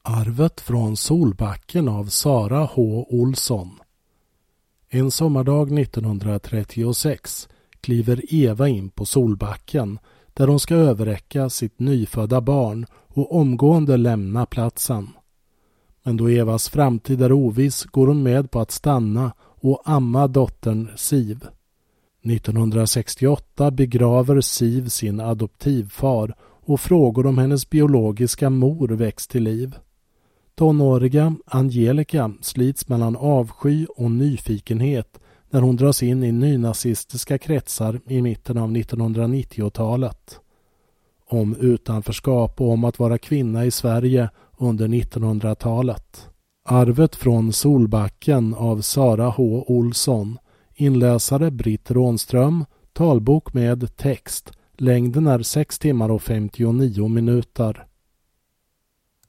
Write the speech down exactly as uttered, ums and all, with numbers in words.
Arvet från Solbacken av Sara H. Olsson. En sommardag nittonhundratrettiosex kliver Eva in på Solbacken där hon ska överräcka sitt nyfödda barn och omgående lämna platsen. Men då Evas framtid är oviss går hon med på att stanna och amma dottern Siv. nittonhundrasextioåtta begraver Siv sin adoptivfar och frågor om hennes biologiska mor väcks till liv. Tonåriga Angelica slits mellan avsky och nyfikenhet när hon dras in i nynazistiska kretsar i mitten av nittonhundranittiotalet. Om utanförskap och om att vara kvinna i Sverige under nittonhundratalet. Arvet från Solbacken av Sara H. Olsson. Inläsare Britt Rånström. Talbok med text. Längden är sex timmar och femtionio minuter.